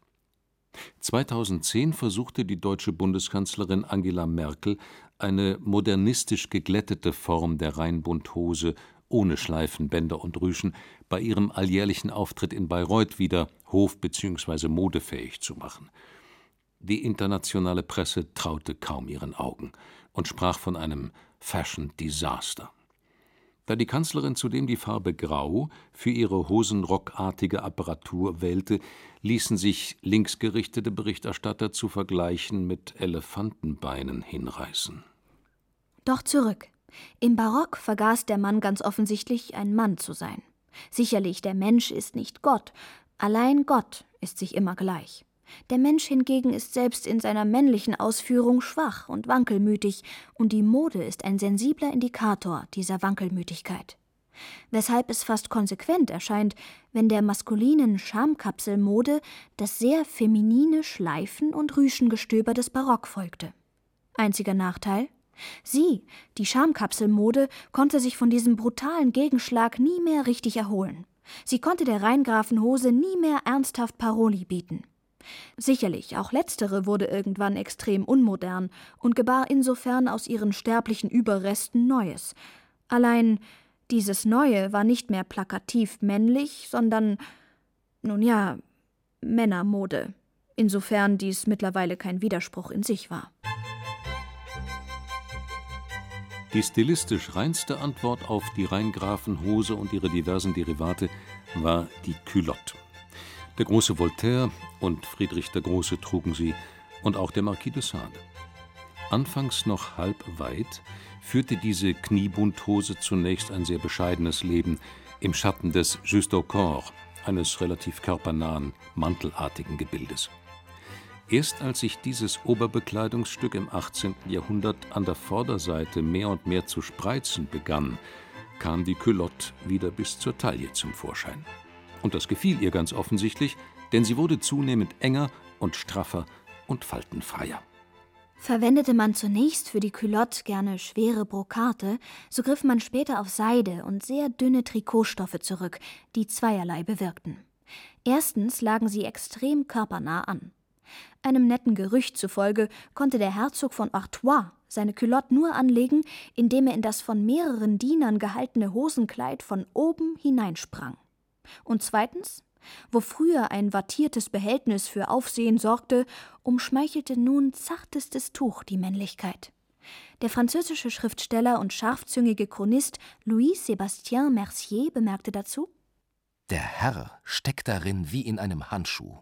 2010 versuchte die deutsche Bundeskanzlerin Angela Merkel, eine modernistisch geglättete Form der Rheinbundhose ohne Schleifen, Bänder und Rüschen bei ihrem alljährlichen Auftritt in Bayreuth wieder hof- bzw. modefähig zu machen. Die internationale Presse traute kaum ihren Augen und sprach von einem Fashion Disaster. Da die Kanzlerin zudem die Farbe Grau für ihre hosenrockartige Apparatur wählte, ließen sich linksgerichtete Berichterstatter zu Vergleichen mit Elefantenbeinen hinreißen. Doch zurück. Im Barock vergaß der Mann ganz offensichtlich, ein Mann zu sein. Sicherlich, der Mensch ist nicht Gott, allein Gott ist sich immer gleich. Der Mensch hingegen ist selbst in seiner männlichen Ausführung schwach und wankelmütig, und die Mode ist ein sensibler Indikator dieser Wankelmütigkeit. Weshalb es fast konsequent erscheint, wenn der maskulinen Schamkapselmode das sehr feminine Schleifen- und Rüschengestöber des Barock folgte. Einziger Nachteil? Sie, die Schamkapselmode, konnte sich von diesem brutalen Gegenschlag nie mehr richtig erholen. Sie konnte der Rheingrafenhose nie mehr ernsthaft Paroli bieten. Sicherlich, auch letztere wurde irgendwann extrem unmodern und gebar insofern aus ihren sterblichen Überresten Neues. Allein dieses Neue war nicht mehr plakativ männlich, sondern, nun ja, Männermode, insofern dies mittlerweile kein Widerspruch in sich war. Die stilistisch reinste Antwort auf die Rheingrafenhose und ihre diversen Derivate war die Culotte. Der große Voltaire und Friedrich der Große trugen sie und auch der Marquis de Sade. Anfangs noch halb weit führte diese Kniebundhose zunächst ein sehr bescheidenes Leben im Schatten des Juste au corps, eines relativ körpernahen, mantelartigen Gebildes. Erst als sich dieses Oberbekleidungsstück im 18. Jahrhundert an der Vorderseite mehr und mehr zu spreizen begann, kam die Culotte wieder bis zur Taille zum Vorschein. Und das gefiel ihr ganz offensichtlich, denn sie wurde zunehmend enger und straffer und faltenfreier. Verwendete man zunächst für die Culotte gerne schwere Brokate, so griff man später auf Seide und sehr dünne Trikotstoffe zurück, die zweierlei bewirkten. Erstens lagen sie extrem körpernah an. Einem netten Gerücht zufolge konnte der Herzog von Artois seine Culotte nur anlegen, indem er in das von mehreren Dienern gehaltene Hosenkleid von oben hineinsprang. Und zweitens, wo früher ein wattiertes Behältnis für Aufsehen sorgte, umschmeichelte nun zartestes Tuch die Männlichkeit. Der französische Schriftsteller und scharfzüngige Chronist Louis-Sébastien Mercier bemerkte dazu: Der Herr steckt darin wie in einem Handschuh.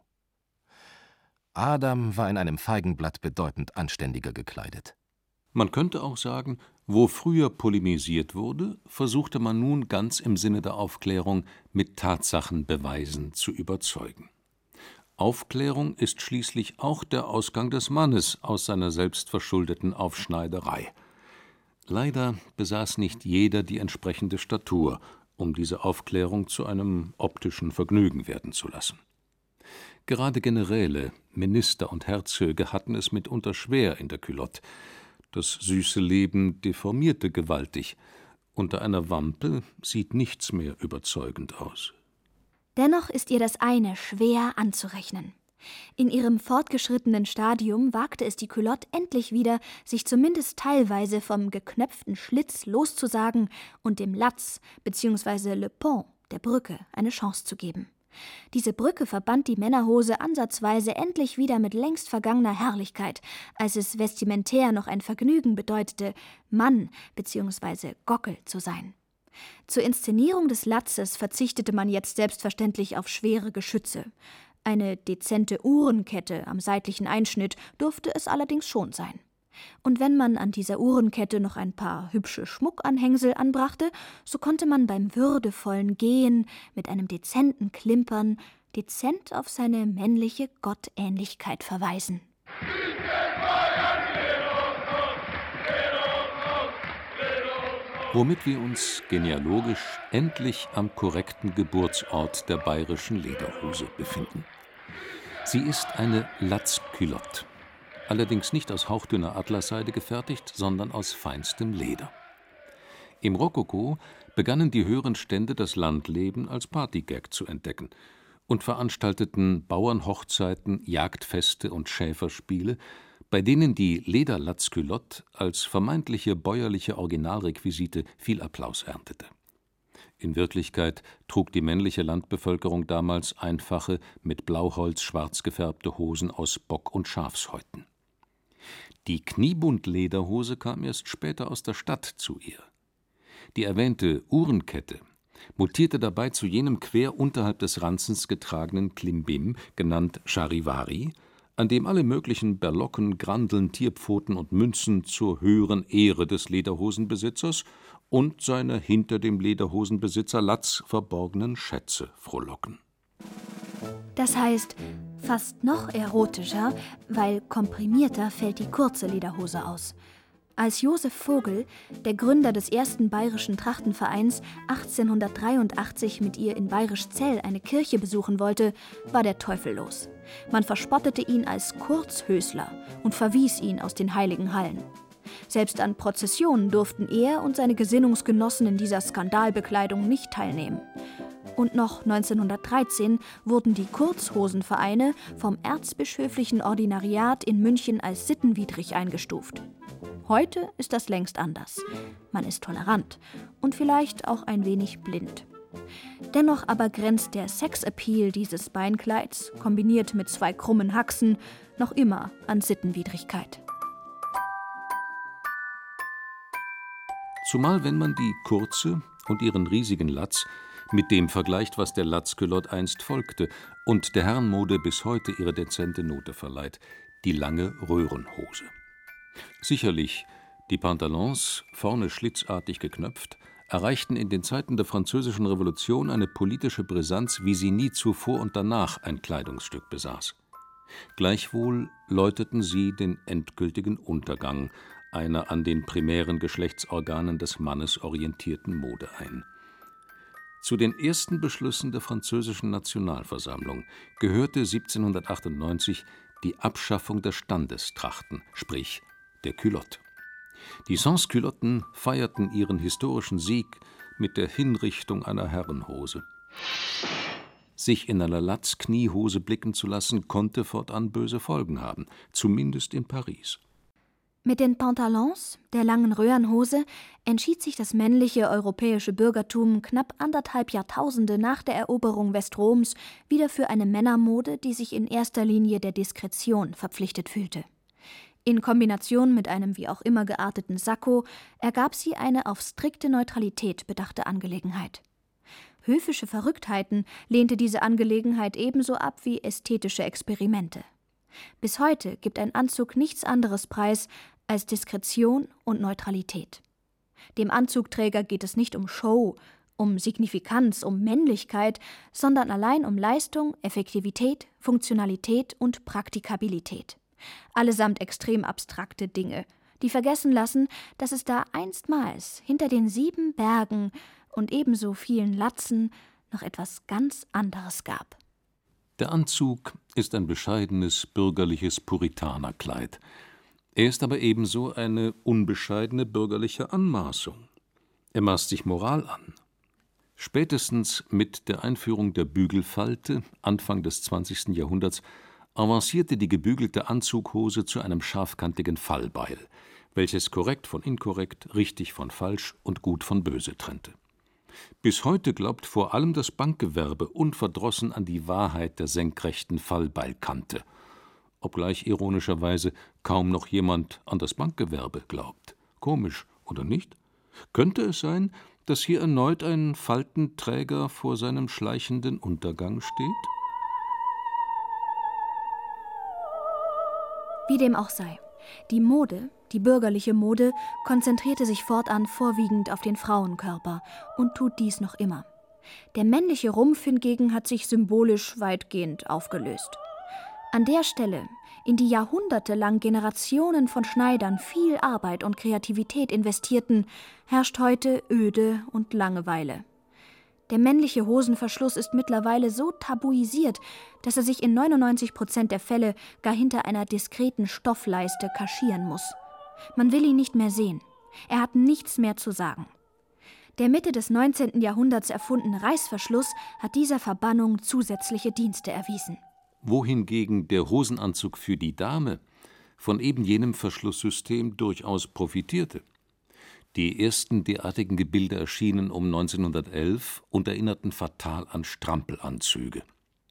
Adam war in einem Feigenblatt bedeutend anständiger gekleidet. Man könnte auch sagen, Wo früher polemisiert wurde, versuchte man nun ganz im Sinne der Aufklärung mit Tatsachenbeweisen zu überzeugen. Aufklärung ist schließlich auch der Ausgang des Mannes aus seiner selbstverschuldeten Aufschneiderei. Leider besaß nicht jeder die entsprechende Statur, um diese Aufklärung zu einem optischen Vergnügen werden zu lassen. Gerade Generäle, Minister und Herzöge hatten es mitunter schwer in der Culotte. Das süße Leben deformierte gewaltig. Unter einer Wampe sieht nichts mehr überzeugend aus. Dennoch ist ihr das eine schwer anzurechnen. In ihrem fortgeschrittenen Stadium wagte es die Culotte endlich wieder, sich zumindest teilweise vom geknöpften Schlitz loszusagen und dem Latz bzw. Le Pont, der Brücke, eine Chance zu geben. Diese Brücke verband die Männerhose ansatzweise endlich wieder mit längst vergangener Herrlichkeit, als es vestimentär noch ein Vergnügen bedeutete, Mann bzw. Gockel zu sein. Zur Inszenierung des Latzes verzichtete man jetzt selbstverständlich auf schwere Geschütze. Eine dezente Uhrenkette am seitlichen Einschnitt durfte es allerdings schon sein. Und wenn man an dieser Uhrenkette noch ein paar hübsche Schmuckanhängsel anbrachte, so konnte man beim würdevollen Gehen mit einem dezenten Klimpern dezent auf seine männliche Gottähnlichkeit verweisen. Womit wir uns genealogisch endlich am korrekten Geburtsort der bayerischen Lederhose befinden. Sie ist eine Latzculotte. Allerdings nicht aus hauchdünner Atlasseide gefertigt, sondern aus feinstem Leder. Im Rokoko begannen die höheren Stände das Landleben als Partygag zu entdecken und veranstalteten Bauernhochzeiten, Jagdfeste und Schäferspiele, bei denen die Lederlatzculotte als vermeintliche bäuerliche Originalrequisite viel Applaus erntete. In Wirklichkeit trug die männliche Landbevölkerung damals einfache, mit Blauholz schwarz gefärbte Hosen aus Bock- und Schafshäuten. Die Kniebundlederhose kam erst später aus der Stadt zu ihr. Die erwähnte Uhrenkette mutierte dabei zu jenem quer unterhalb des Ranzens getragenen Klimbim, genannt Charivari, an dem alle möglichen Berlocken, Grandeln, Tierpfoten und Münzen zur höheren Ehre des Lederhosenbesitzers und seiner hinter dem Lederhosenbesitzer Latz verborgenen Schätze frohlocken. Das heißt, fast noch erotischer, weil komprimierter fällt die kurze Lederhose aus. Als Josef Vogel, der Gründer des ersten bayerischen Trachtenvereins, 1883 mit ihr in Bayerischzell eine Kirche besuchen wollte, war der Teufel los. Man verspottete ihn als Kurzhösler und verwies ihn aus den heiligen Hallen. Selbst an Prozessionen durften er und seine Gesinnungsgenossen in dieser Skandalbekleidung nicht teilnehmen. Und noch 1913 wurden die Kurzhosenvereine vom erzbischöflichen Ordinariat in München als sittenwidrig eingestuft. Heute ist das längst anders. Man ist tolerant und vielleicht auch ein wenig blind. Dennoch aber grenzt der Sexappeal dieses Beinkleids, kombiniert mit 2 krummen Haxen, noch immer an Sittenwidrigkeit. Zumal wenn man die kurze und ihren riesigen Latz mit dem vergleicht, was der Latzculotte einst folgte und der Herrenmode bis heute ihre dezente Note verleiht, die lange Röhrenhose. Sicherlich, die Pantalons, vorne schlitzartig geknöpft, erreichten in den Zeiten der Französischen Revolution eine politische Brisanz, wie sie nie zuvor und danach ein Kleidungsstück besaß. Gleichwohl läuteten sie den endgültigen Untergang einer an den primären Geschlechtsorganen des Mannes orientierten Mode ein. Zu den ersten Beschlüssen der Französischen Nationalversammlung gehörte 1798 die Abschaffung der Standestrachten, sprich der Culotte. Die Sansculotten feierten ihren historischen Sieg mit der Hinrichtung einer Herrenhose. Sich in einer Latz-Kniehose blicken zu lassen, konnte fortan böse Folgen haben, zumindest in Paris. Mit den Pantalons, der langen Röhrenhose, entschied sich das männliche europäische Bürgertum knapp 1,5 Jahrtausende nach der Eroberung Westroms wieder für eine Männermode, die sich in erster Linie der Diskretion verpflichtet fühlte. In Kombination mit einem wie auch immer gearteten Sakko ergab sie eine auf strikte Neutralität bedachte Angelegenheit. Höfische Verrücktheiten lehnte diese Angelegenheit ebenso ab wie ästhetische Experimente. Bis heute gibt ein Anzug nichts anderes preis als Diskretion und Neutralität. Dem Anzugträger geht es nicht um Show, um Signifikanz, um Männlichkeit, sondern allein um Leistung, Effektivität, Funktionalität und Praktikabilität. Allesamt extrem abstrakte Dinge, die vergessen lassen, dass es da einstmals hinter den 7 Bergen und ebenso vielen Latzen noch etwas ganz anderes gab. Der Anzug ist ein bescheidenes, bürgerliches Puritanerkleid. Er ist aber ebenso eine unbescheidene bürgerliche Anmaßung. Er maßt sich Moral an. Spätestens mit der Einführung der Bügelfalte, Anfang des 20. Jahrhunderts, avancierte die gebügelte Anzughose zu einem scharfkantigen Fallbeil, welches korrekt von inkorrekt, richtig von falsch und gut von böse trennte. Bis heute glaubt vor allem das Bankgewerbe unverdrossen an die Wahrheit der senkrechten Fallbeilkante, obgleich ironischerweise kaum noch jemand an das Bankgewerbe glaubt. Komisch, oder nicht? Könnte es sein, dass hier erneut ein Faltenträger vor seinem schleichenden Untergang steht? Wie dem auch sei. Die Mode, die bürgerliche Mode, konzentrierte sich fortan vorwiegend auf den Frauenkörper und tut dies noch immer. Der männliche Rumpf hingegen hat sich symbolisch weitgehend aufgelöst. An der Stelle, in die jahrhundertelang Generationen von Schneidern viel Arbeit und Kreativität investierten, herrscht heute Öde und Langeweile. Der männliche Hosenverschluss ist mittlerweile so tabuisiert, dass er sich in 99% der Fälle gar hinter einer diskreten Stoffleiste kaschieren muss. Man will ihn nicht mehr sehen. Er hat nichts mehr zu sagen. Der Mitte des 19. Jahrhunderts erfundene Reißverschluss hat dieser Verbannung zusätzliche Dienste erwiesen. Wohingegen der Hosenanzug für die Dame von eben jenem Verschlusssystem durchaus profitierte. Die ersten derartigen Gebilde erschienen um 1911 und erinnerten fatal an Strampelanzüge.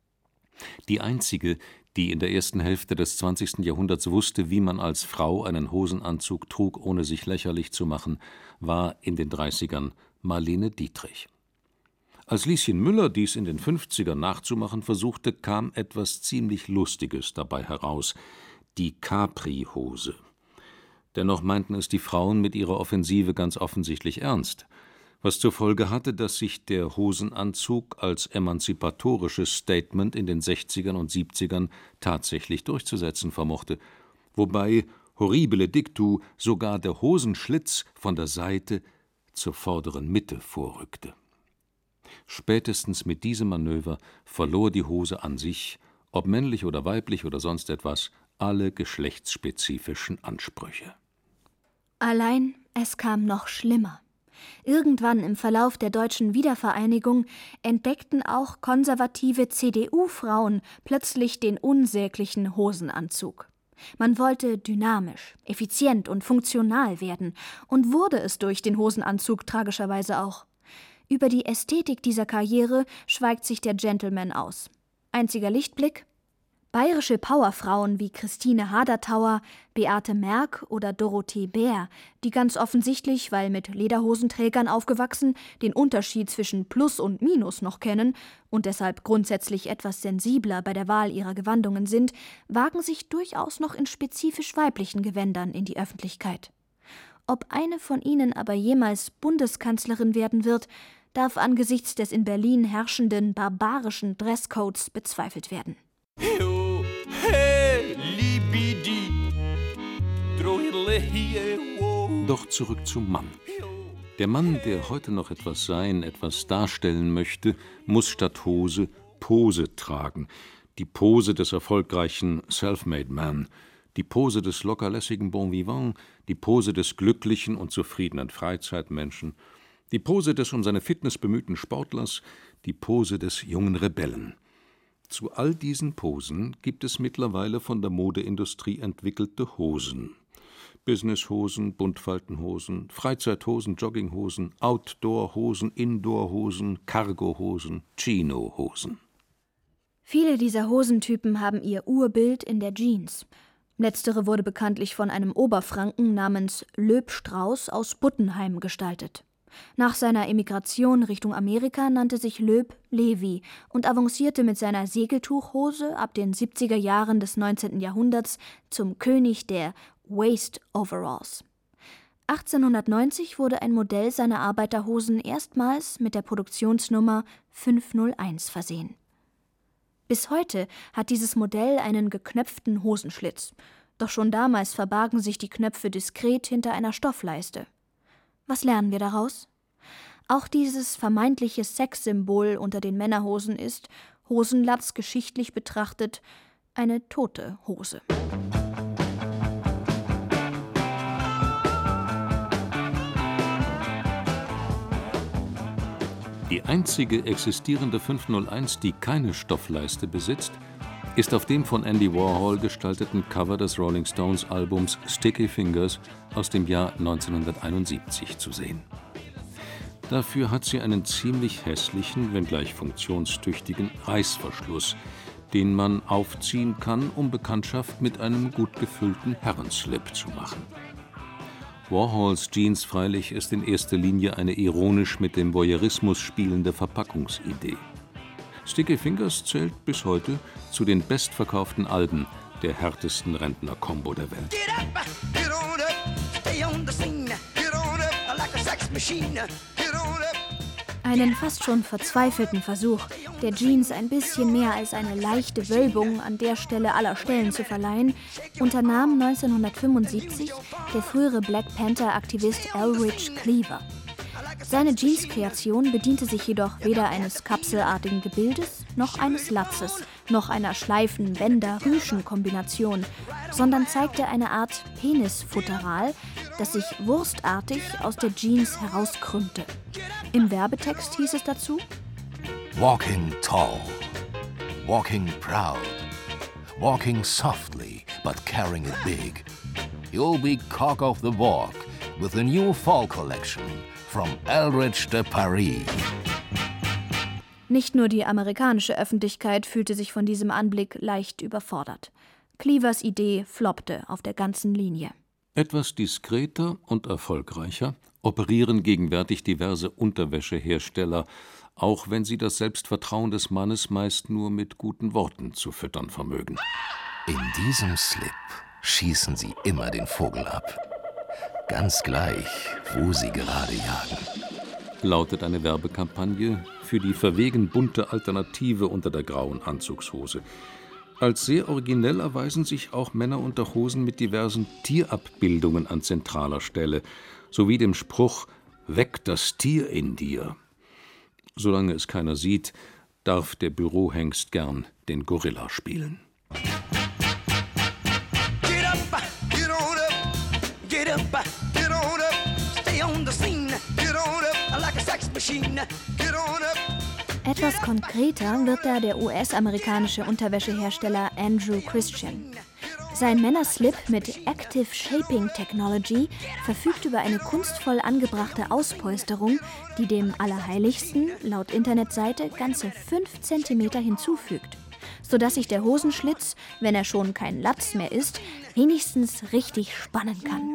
Die einzige, die in der ersten Hälfte des 20. Jahrhunderts wusste, wie man als Frau einen Hosenanzug trug, ohne sich lächerlich zu machen, war in den 30ern Marlene Dietrich. Als Lieschen Müller dies in den 50ern nachzumachen versuchte, kam etwas ziemlich Lustiges dabei heraus: die Capri-Hose. Dennoch meinten es die Frauen mit ihrer Offensive ganz offensichtlich ernst, was zur Folge hatte, dass sich der Hosenanzug als emanzipatorisches Statement in den 60ern und 70ern tatsächlich durchzusetzen vermochte, wobei, horribile dictu, sogar der Hosenschlitz von der Seite zur vorderen Mitte vorrückte. Spätestens mit diesem Manöver verlor die Hose an sich, ob männlich oder weiblich oder sonst etwas, alle geschlechtsspezifischen Ansprüche. Allein es kam noch schlimmer. Irgendwann im Verlauf der deutschen Wiedervereinigung entdeckten auch konservative CDU-Frauen plötzlich den unsäglichen Hosenanzug. Man wollte dynamisch, effizient und funktional werden und wurde es durch den Hosenanzug tragischerweise auch. Über die Ästhetik dieser Karriere schweigt sich der Gentleman aus. Einziger Lichtblick: bayerische Powerfrauen wie Christine Haderthauer, Beate Merck oder Dorothee Bär, die ganz offensichtlich, weil mit Lederhosenträgern aufgewachsen, den Unterschied zwischen Plus und Minus noch kennen und deshalb grundsätzlich etwas sensibler bei der Wahl ihrer Gewandungen sind, wagen sich durchaus noch in spezifisch weiblichen Gewändern in die Öffentlichkeit. Ob eine von ihnen aber jemals Bundeskanzlerin werden wird, darf angesichts des in Berlin herrschenden barbarischen Dresscodes bezweifelt werden. Doch zurück zum Mann. Der Mann, der heute noch etwas sein, etwas darstellen möchte, muss statt Hose Pose tragen. Die Pose des erfolgreichen Self-Made Man, die Pose des lockerlässigen Bon Vivant, die Pose des glücklichen und zufriedenen Freizeitmenschen, die Pose des um seine Fitness bemühten Sportlers, die Pose des jungen Rebellen. Zu all diesen Posen gibt es mittlerweile von der Modeindustrie entwickelte Hosen. Businesshosen, Buntfaltenhosen, Freizeithosen, Jogginghosen, Outdoorhosen, Indoorhosen, Cargohosen, Chinohosen. Viele dieser Hosentypen haben ihr Urbild in der Jeans. Letztere wurde bekanntlich von einem Oberfranken namens Loeb-Strauß aus Buttenheim gestaltet. Nach seiner Emigration Richtung Amerika nannte sich Loeb Levi und avancierte mit seiner Segeltuchhose ab den 70er Jahren des 19. Jahrhunderts zum König der Waist Overalls. 1890 wurde ein Modell seiner Arbeiterhosen erstmals mit der Produktionsnummer 501 versehen. Bis heute hat dieses Modell einen geknöpften Hosenschlitz, doch schon damals verbargen sich die Knöpfe diskret hinter einer Stoffleiste. Was lernen wir daraus? Auch dieses vermeintliche Sexsymbol unter den Männerhosen ist, Hosenlatz geschichtlich betrachtet, eine tote Hose. Die einzige existierende 501, die keine Stoffleiste besitzt, ist auf dem von Andy Warhol gestalteten Cover des Rolling Stones Albums Sticky Fingers aus dem Jahr 1971 zu sehen. Dafür hat sie einen ziemlich hässlichen, wenngleich funktionstüchtigen Reißverschluss, den man aufziehen kann, um Bekanntschaft mit einem gut gefüllten Herrenslip zu machen. Warhols Jeans freilich ist in erster Linie eine ironisch mit dem Voyeurismus spielende Verpackungsidee. Sticky Fingers zählt bis heute zu den bestverkauften Alben der härtesten Rentner-Kombo der Welt. Einen fast schon verzweifelten Versuch, der Jeans ein bisschen mehr als eine leichte Wölbung an der Stelle aller Stellen zu verleihen, unternahm 1975 der frühere Black Panther-Aktivist Elridge Cleaver. Seine Jeans-Kreation bediente sich jedoch weder eines kapselartigen Gebildes, noch eines Latzes, noch einer Schleifen-Bänder-Rüschen-Kombination, sondern zeigte eine Art Penisfutteral, das sich wurstartig aus der Jeans herauskrümmte. Im Werbetext hieß es dazu: Walking tall, walking proud, walking softly but carrying it big. You'll be cock of the walk with the new fall collection from Elridge de Paris. Nicht nur die amerikanische Öffentlichkeit fühlte sich von diesem Anblick leicht überfordert. Cleavers Idee floppte auf der ganzen Linie. Etwas diskreter und erfolgreicher operieren gegenwärtig diverse Unterwäschehersteller, auch wenn sie das Selbstvertrauen des Mannes meist nur mit guten Worten zu füttern vermögen. In diesem Slip schießen sie immer den Vogel ab. Ganz gleich, wo sie gerade jagen. Lautet eine Werbekampagne für die verwegen bunte Alternative unter der grauen Anzugshose. Als sehr originell erweisen sich auch Männerunterhosen mit diversen Tierabbildungen an zentraler Stelle, sowie dem Spruch »Weck das Tier in dir«. Solange es keiner sieht, darf der Bürohengst gern den Gorilla spielen. Get up, get on up, get up, get on up, stay on the scene, get on up, like a sex machine, get on up. Etwas konkreter wird da der US-amerikanische Unterwäschehersteller Andrew Christian. Sein Männerslip mit Active Shaping Technology verfügt über eine kunstvoll angebrachte Auspolsterung, die dem Allerheiligsten laut Internetseite ganze 5 cm hinzufügt, sodass sich der Hosenschlitz, wenn er schon kein Latz mehr ist, wenigstens richtig spannen kann.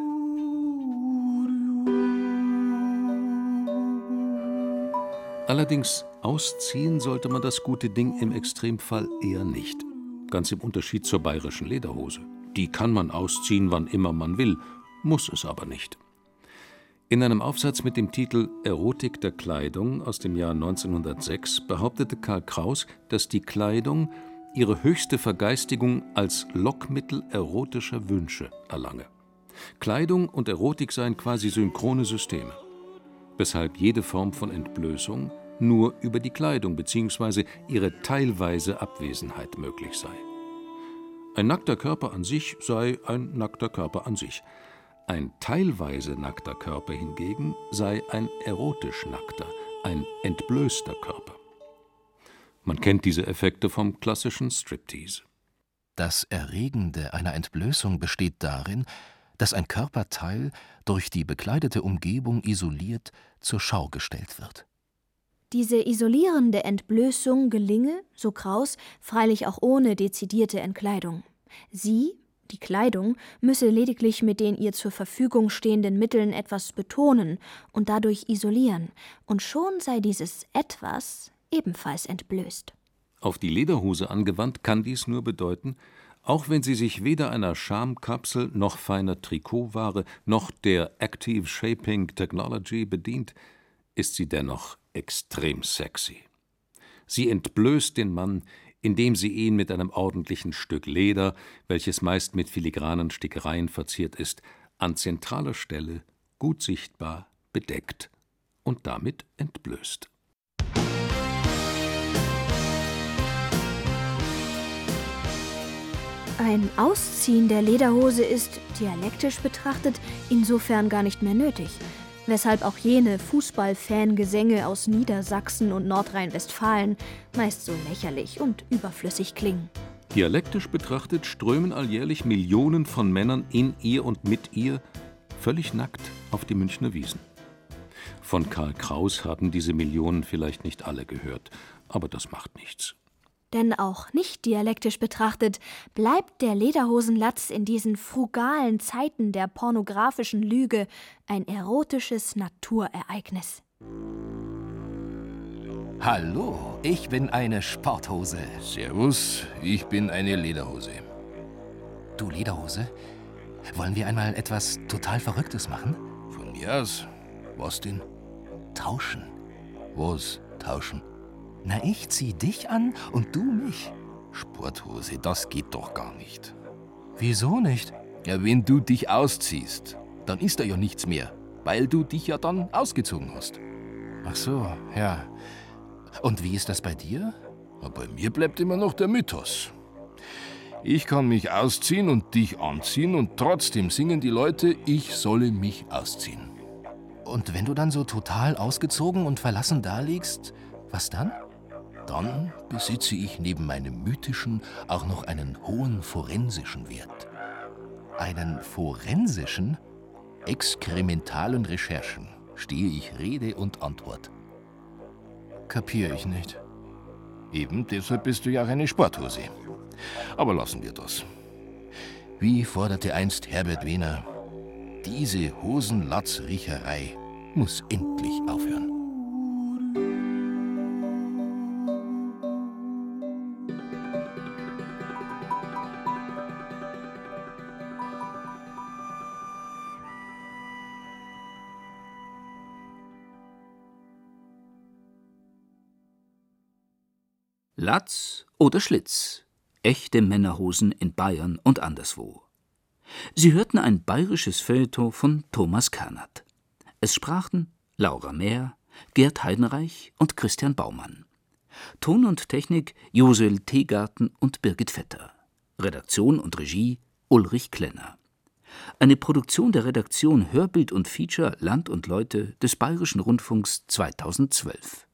Allerdings ausziehen sollte man das gute Ding im Extremfall eher nicht. Ganz im Unterschied zur bayerischen Lederhose. Die kann man ausziehen, wann immer man will, muss es aber nicht. In einem Aufsatz mit dem Titel »Erotik der Kleidung« aus dem Jahr 1906 behauptete Karl Kraus, dass die Kleidung ihre höchste Vergeistigung als Lockmittel erotischer Wünsche erlange. Kleidung und Erotik seien quasi synchrone Systeme, weshalb jede Form von Entblößung nur über die Kleidung bzw. ihre teilweise Abwesenheit möglich sei. Ein nackter Körper an sich sei ein nackter Körper an sich. Ein teilweise nackter Körper hingegen sei ein erotisch nackter, ein entblößter Körper. Man kennt diese Effekte vom klassischen Striptease. Das Erregende einer Entblößung besteht darin, dass ein Körperteil durch die bekleidete Umgebung isoliert zur Schau gestellt wird. Diese isolierende Entblößung gelinge, so Kraus, freilich auch ohne dezidierte Entkleidung. Sie, die Kleidung, müsse lediglich mit den ihr zur Verfügung stehenden Mitteln etwas betonen und dadurch isolieren, und schon sei dieses Etwas ebenfalls entblößt. Auf die Lederhose angewandt kann dies nur bedeuten, Auch wenn sie sich weder einer Schamkapsel noch feiner Trikotware noch der Active Shaping Technology bedient, ist sie dennoch extrem sexy. Sie entblößt den Mann, indem sie ihn mit einem ordentlichen Stück Leder, welches meist mit filigranen Stickereien verziert ist, an zentraler Stelle, gut sichtbar, bedeckt und damit entblößt. Ein Ausziehen der Lederhose ist, dialektisch betrachtet, insofern gar nicht mehr nötig, weshalb auch jene Fußball-Fangesänge aus Niedersachsen und Nordrhein-Westfalen meist so lächerlich und überflüssig klingen. Dialektisch betrachtet strömen alljährlich Millionen von Männern in ihr und mit ihr völlig nackt auf die Münchner Wiesn. Von Karl Kraus haben diese Millionen vielleicht nicht alle gehört, aber das macht nichts. Denn auch nicht dialektisch betrachtet bleibt der Lederhosenlatz in diesen frugalen Zeiten der pornografischen Lüge ein erotisches Naturereignis. Hallo, ich bin eine Sporthose. Servus, ich bin eine Lederhose. Du Lederhose? Wollen wir einmal etwas total Verrücktes machen? Von mir aus? Was denn? Tauschen. Was tauschen? Na, ich zieh dich an und du mich. Sporthose, das geht doch gar nicht. Wieso nicht? Ja, wenn du dich ausziehst, dann ist da ja nichts mehr, weil du dich ja dann ausgezogen hast. Ach so, ja. Und wie ist das bei dir? Na, bei mir bleibt immer noch der Mythos. Ich kann mich ausziehen und dich anziehen und trotzdem singen die Leute, ich solle mich ausziehen. Und wenn du dann so total ausgezogen und verlassen daliegst, was dann? Dann besitze ich neben meinem mythischen auch noch einen hohen forensischen Wert. Einen forensischen? Exkrementalen Recherchen stehe ich Rede und Antwort. Kapier ich nicht. Eben deshalb bist du ja auch eine Sporthose. Aber lassen wir das. Wie forderte einst Herbert Wehner, diese Hosenlatzriecherei muss endlich aufhören. Latz oder Schlitz? Echte Männerhosen in Bayern und anderswo. Sie hörten ein bayerisches Feuilleton von Thomas Kernert. Es sprachen Laura Mehr, Gerd Heidenreich und Christian Baumann. Ton und Technik Josel Teegarten und Birgit Vetter. Redaktion und Regie Ulrich Klenner. Eine Produktion der Redaktion Hörbild und Feature Land und Leute des Bayerischen Rundfunks 2012.